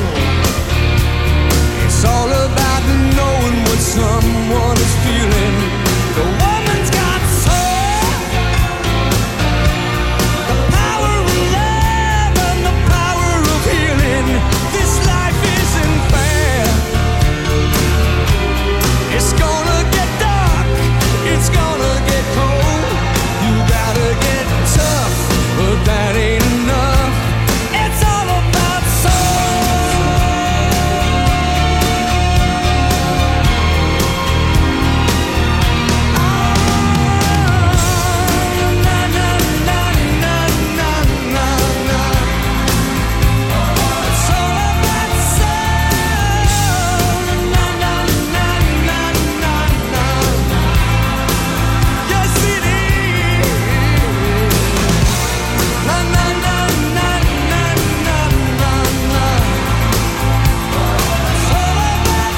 It's all about knowing what someone is feeling. The woman's got soul, the power of love and the power of healing. This life isn't fair. It's gonna get dark, it's gonna get cold. You gotta get tough, but that ain't enough. It's all about soul. Na na na na na na na. It's all about soul. Na na na na na na. Yes it is. Na na na na na na na na. It's all about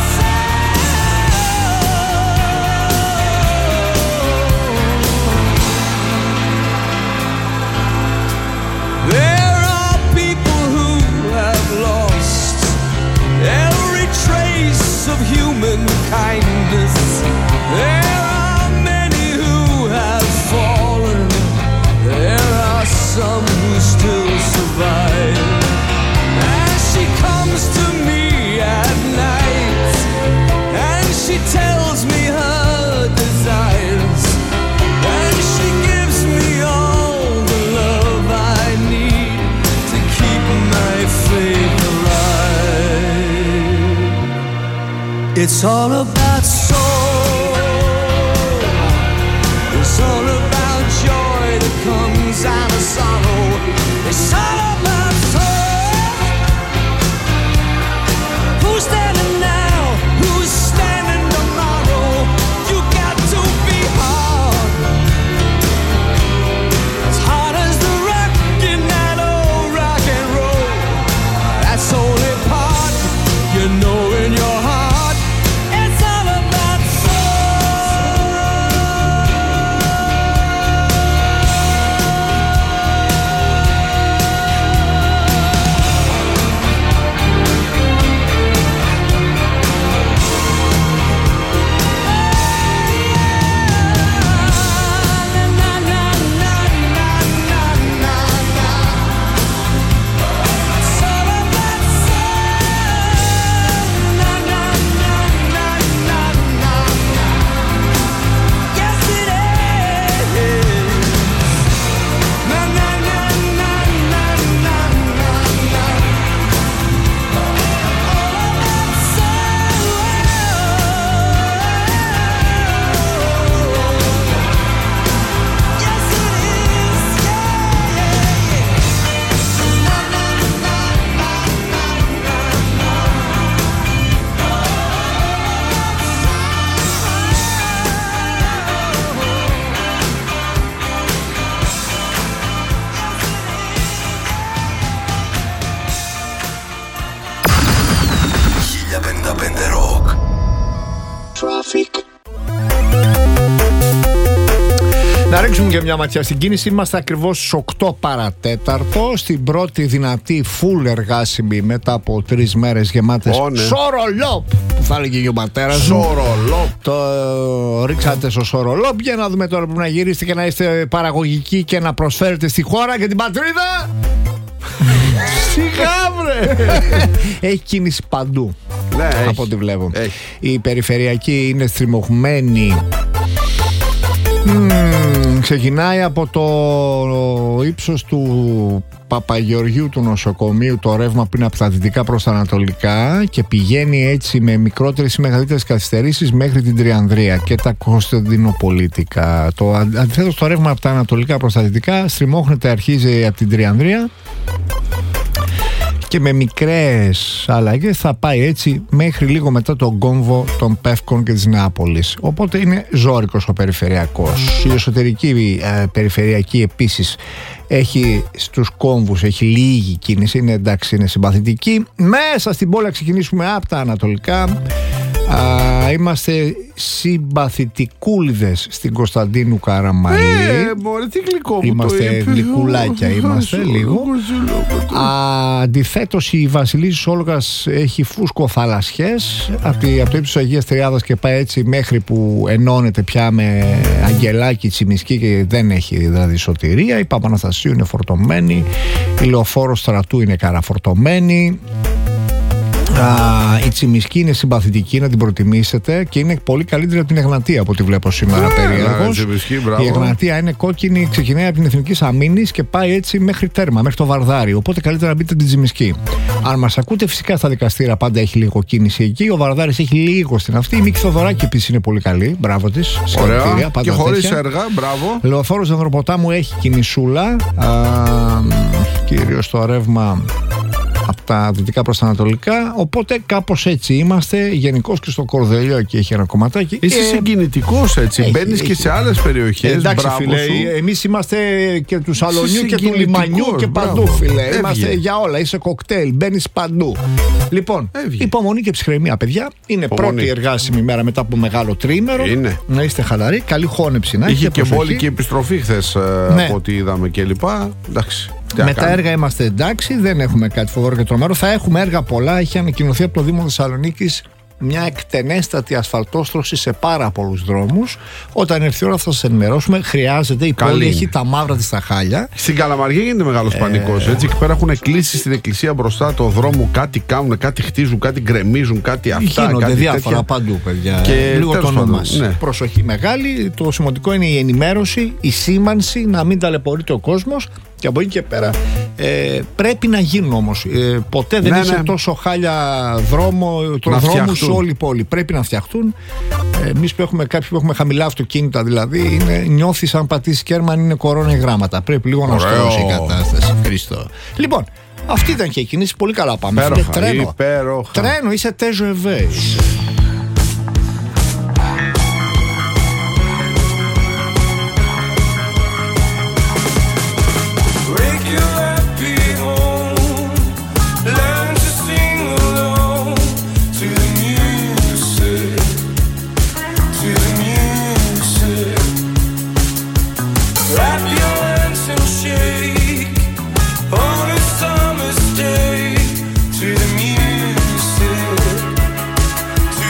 soul. There are people who have lost every trace of human kindness. There are many who have fallen. There are some who still survive. And she comes to me at night, and she tells me her desires, and she gives me all the love I need to keep my faith alive. It's all about soul. It's all about joy that comes out of sorrow. It's all about soul. Who's standing now? Who's standing tomorrow? You got to be hard, as hard as the rock in that old rock and roll. That's only part you know in your heart. It's all about Να ρίξουμε και μια ματιά στην κίνηση. Είμαστε ακριβώς στις οκτώ παρατέταρτο, στην πρώτη δυνατή full εργάσιμη μετά από τρεις μέρες γεμάτες oh, ναι. σορολόπ, που θα έλεγε και ο πατέρας μου. Σορολόπ. Το ρίξατε στο σορολόπ. Για να δούμε τώρα που να γυρίσετε και να είστε παραγωγικοί και να προσφέρετε στη χώρα και την πατρίδα. Σιγά βρε. Έχει κίνηση παντού, ναι, από έχει. ό,τι βλέπω. Έχει. Η περιφερειακή είναι στριμωγμένη. Mm, ξεκινάει από το ύψος του Παπαγεωργίου του νοσοκομείου το ρεύμα που είναι από τα δυτικά προς τα ανατολικά και πηγαίνει έτσι με μικρότερες ή μεγαλύτερες καθυστερήσεις μέχρι την Τριανδρία και τα Κωνσταντινοπολίτικα. Το αντιθέτως το ρεύμα από τα ανατολικά προς τα δυτικά στριμώχνεται, αρχίζει από την Τριανδρία και με μικρές αλλαγές θα πάει έτσι μέχρι λίγο μετά τον κόμβο των Πεύκων και της Νεάπολης. Οπότε είναι ζώρικος ο περιφερειακός. Η εσωτερική ε, περιφερειακή επίσης έχει στους κόμβους, έχει λίγη κίνηση, είναι εντάξει, είναι συμπαθητική. Μέσα στην πόλη ξεκινήσουμε από τα ανατολικά. Α, είμαστε συμπαθητικούλιδες στην Κωνσταντίνου Καραμαλή. Ε, μωρέ, τι γλυκό μου είμαστε το είπε. γλυκουλάκια, είμαστε λίγο. Αντιθέτως η Βασιλής Όλγας έχει φούσκο θαλασσιές από, τη, από το ύψος Αγίας Τριάδας και πάει έτσι μέχρι που ενώνεται πια με Αγγελάκι, Τσιμισκή και δεν έχει δηλαδή σωτηρία. Η Παπαναστασίου είναι φορτωμένη, η Λεωφόρο Στρατού είναι καραφορτωμένη. Α, η Τσιμισκή είναι συμπαθητική, να την προτιμήσετε και είναι πολύ καλύτερη από την Εγνατία από ό,τι βλέπω σήμερα yeah, περίεργος. Η Εγνατία είναι κόκκινη, ξεκινάει από την Εθνική Αμήνης και πάει έτσι μέχρι τέρμα, μέχρι το Βαρδάρι. Οπότε καλύτερα να μπείτε την Τσιμισκή. Αν μας ακούτε, φυσικά στα δικαστήρια πάντα έχει λίγο κίνηση εκεί. Ο Βαρδάρης έχει λίγο στην αυτή. Η Μίκη Θοδωράκη επίσης είναι πολύ καλή. Μπράβο της. Ωραία. Και χωρίς έργα, μπράβο. Λεωφόρος Ανδροποτάμου έχει κινησούλα. Κυρίως το ρεύμα από τα δυτικά προς τα ανατολικά, οπότε κάπως έτσι είμαστε. Γενικώς και στο Κορδελιό εκεί έχει ένα κομματάκι. Είσαι ε, συγκινητικός έτσι, μπαίνεις και σε άλλες περιοχές. Ε, εντάξει φίλε, εμείς είμαστε και του Σαλονιού και του Λιμανιού και παντού. Μπράβο. Φίλε, Έβγε. Είμαστε για όλα, είσαι κοκτέιλ, μπαίνεις παντού. Λοιπόν, Έβγε. υπομονή και ψυχραιμία παιδιά. Είναι υπομονή. Πρώτη εργάσιμη μέρα μετά από μεγάλο τρίμερο. Είναι. Να είστε χαλαροί, καλή χώνεψη να έχετε. Είχε και μπόλικη επιστροφή χθες ναι. από ό,τι είδαμε κλπ. Εντάξει. Με τα έργα είμαστε εντάξει, δεν έχουμε κάτι φοβερό και τρομερό. Θα έχουμε έργα πολλά. Έχει ανακοινωθεί από το Δήμο Θεσσαλονίκης μια εκτενέστατη ασφαλτόστρωση σε πάρα πολλούς δρόμους. Όταν έρθει η ώρα θα σας ενημερώσουμε. Χρειάζεται, η πόλη έχει τα μαύρα της στα χάλια. Στην Καλαμαριά γίνεται μεγάλος ε... πανικός. Έτσι, εκεί πέρα έχουν κλείσει στην εκκλησία μπροστά το δρόμο. Κάτι κάνουν, κάτι χτίζουν, κάτι γκρεμίζουν, κάτι αυτά. Γίνονται κάτι διάφορα τέτοια. Παντού, παιδιά. Και λίγο το όνομα μας. Ναι. Προσοχή μεγάλη. Το σημαντικό είναι η ενημέρωση, η σήμανση, να μην ταλαιπωρείται ο κόσμος. Και από εκεί και πέρα ε, πρέπει να γίνουν όμως. Ε, ποτέ δεν ναι, είσαι ναι. τόσο χάλια δρόμο, δρόμους σε όλη η πόλη. Πρέπει να φτιαχτούν. Ε, εμείς που έχουμε κάποιοι που έχουμε χαμηλά αυτοκίνητα, δηλαδή, είναι, νιώθει σαν πατήσει κέρμα αν είναι κορώνα ή γράμματα. Πρέπει λίγο να στρώσει η κατάσταση. Χριστό. Λοιπόν, αυτή ήταν και η κίνηση. Πολύ καλά πάμε. Υπέροχα, τρένο. Υπέροχα. Τρένο, είσαι τέζο ευέ. To the music,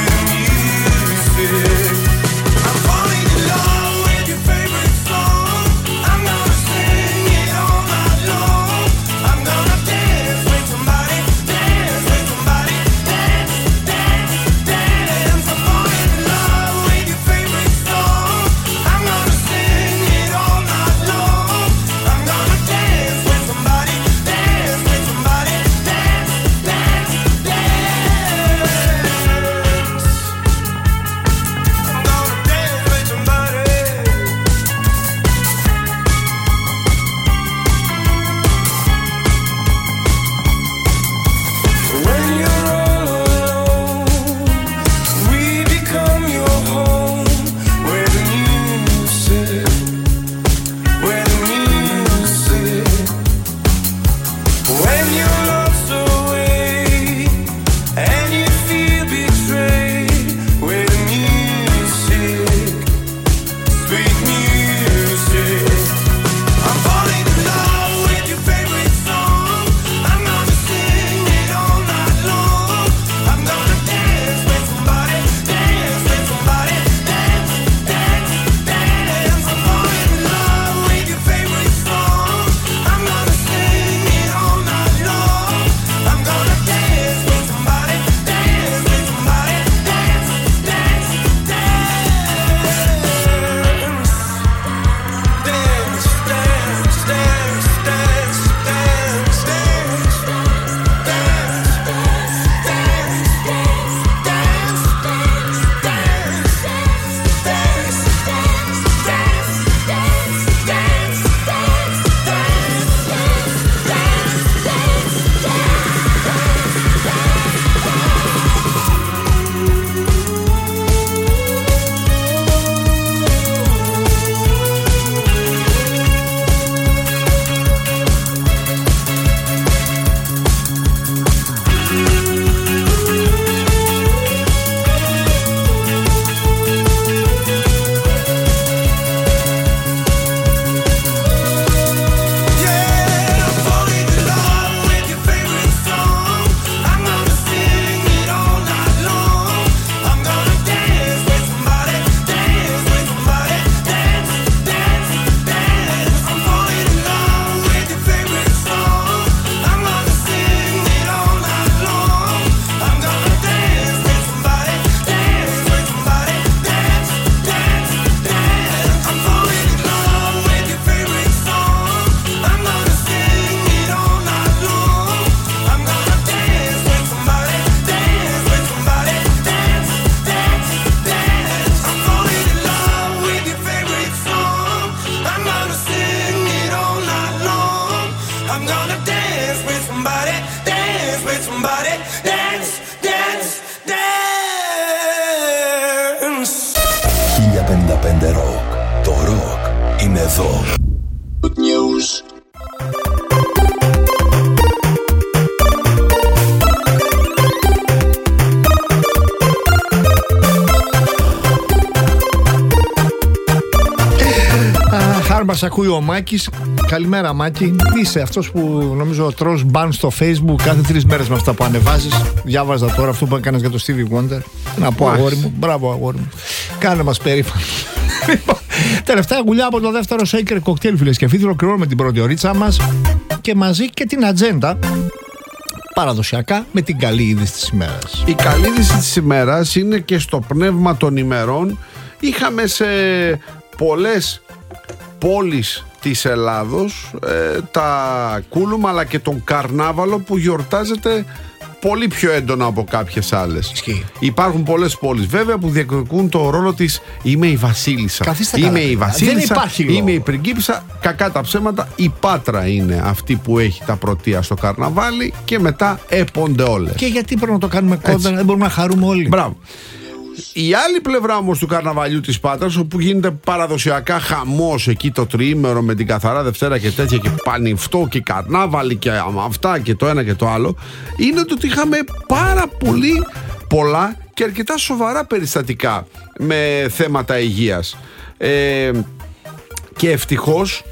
μάθω. Good news. Χάρμα, ακούει ο Μάκης. Καλημέρα, Μάκη. Είσαι αυτός που νομίζω τρως μπαν στο Facebook κάθε τρεις μέρες με αυτά που ανεβάζεις. Διάβαζα τώρα αυτό που έκανες για το Stevie Wonder. Να πω, αγόρι μου, μπράβο, αγόρι μου. Κάνε μας περήφανο. Τελευταία γουλιά από το δεύτερο Shaker Cocktail, φίλες και φίλοι. Ολοκληρώνουμε την πρώτη ωρίτσα μας και μαζί και την ατζέντα. Παραδοσιακά με την καλή είδηση της ημέρας. Η καλή είδηση της ημέρας είναι και στο πνεύμα των ημερών. Είχαμε σε πολλές πόλεις της Ελλάδος ε, τα κούλουμα αλλά και τον καρνάβαλο που γιορτάζεται πολύ πιο έντονα από κάποιες άλλες. Ισχύει. Υπάρχουν πολλές πόλεις βέβαια που διεκδικούν το ρόλο της είμαι η Βασίλισσα. Καθίστε είμαι καλά, η Βασίλισσα, είμαι η λόγο. Πριγκίπισσα. Κακά τα ψέματα, η Πάτρα είναι αυτή που έχει τα πρωτεία στο καρναβάλι και μετά έπονται όλες. Και γιατί πρέπει να το κάνουμε κόντρα, δεν μπορούμε να χαρούμε όλοι. Μπράβο. Η άλλη πλευρά όμως του καρναβαλιού της Πάτρας, όπου γίνεται παραδοσιακά χαμός εκεί το τριήμερο με την καθαρά Δευτέρα και τέτοια και πανηφτό και καρνάβαλι και αυτά και το ένα και το άλλο, είναι ότι είχαμε πάρα πολύ πολλά και αρκετά σοβαρά περιστατικά με θέματα υγείας. Ε, και ευτυχώς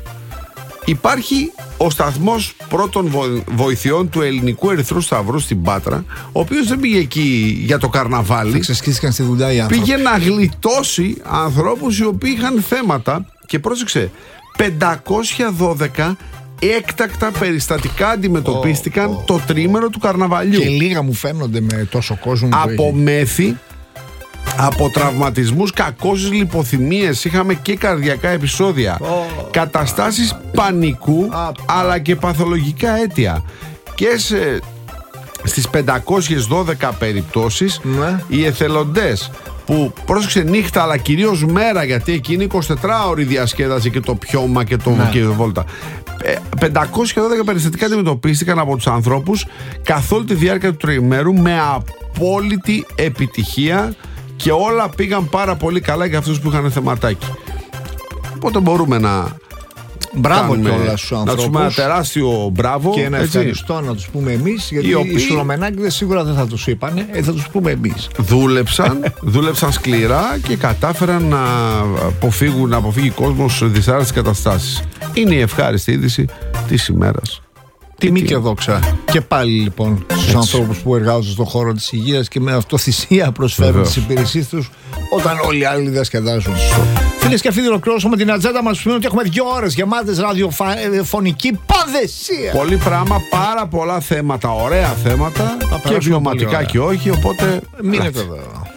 υπάρχει ο σταθμός πρώτων βοηθειών του Ελληνικού Ερυθρού Σταυρού στην Πάτρα, ο οποίος δεν πήγε εκεί για το καρναβάλι. Ξεσκίστηκαν στη δουλειά οι άνθρωποι. Πήγε να γλιτώσει ανθρώπους οι οποίοι είχαν θέματα και πρόσεξε, πεντακόσια δώδεκα έκτακτα περιστατικά αντιμετωπίστηκαν oh, oh, το τρίμερο του καρναβαλιού. Και λίγα μου φαίνονται με τόσο κόσμο. Από μέθη, από τραυματισμούς, κακώσεις λιποθυμίες, είχαμε και καρδιακά επεισόδια, oh, καταστάσεις oh, πανικού oh, oh, αλλά και παθολογικά αίτια. Και σε, στις πεντακόσιες δώδεκα περιπτώσεις oh, οι εθελοντές που πρόσεξε νύχτα αλλά κυρίως μέρα, γιατί εκεί είναι εικοσιτετράωρη διασκέδαση και το πιώμα και το, και το βόλτα, πεντακόσια δώδεκα περιστατικά αντιμετωπίστηκαν από τους ανθρώπους καθ' όλη τη διάρκεια του τριημέρου με απόλυτη επιτυχία και όλα πήγαν πάρα πολύ καλά για αυτούς που είχαν θεματάκι. Οπότε μπορούμε να μπράβο κιόλας στους ανθρώπους. Να τους πούμε ένα τεράστιο μπράβο. Και ένα ευχαριστώ να τους πούμε εμείς, γιατί οι, οποίοι... οι Σουλομενάκηδες σίγουρα δεν θα τους είπανε, ε, θα τους πούμε εμείς. Δούλεψαν, δούλεψαν σκληρά και κατάφεραν να αποφύγουν, να αποφύγει ο κόσμος δυσάρεστες καταστάσεις. Είναι η ευχάριστη είδηση της ημέρας. Τιμή και δόξα. Και πάλι λοιπόν στους ανθρώπους που εργάζονται στον χώρο της υγείας και με αυτοθυσία προσφέρουν τις υπηρεσίες τους όταν όλοι οι άλλοι διασκεδάζουν. Φίλες και φίλοι, ολοκληρώσαμε την ατζέντα μας που σημαίνει ότι έχουμε δύο ώρες γεμάτες ραδιοφωνική πανδεσία. Πολύ πράγμα, πάρα πολλά θέματα, ωραία θέματα και βιωματικά και όχι, οπότε μείνετε εδώ.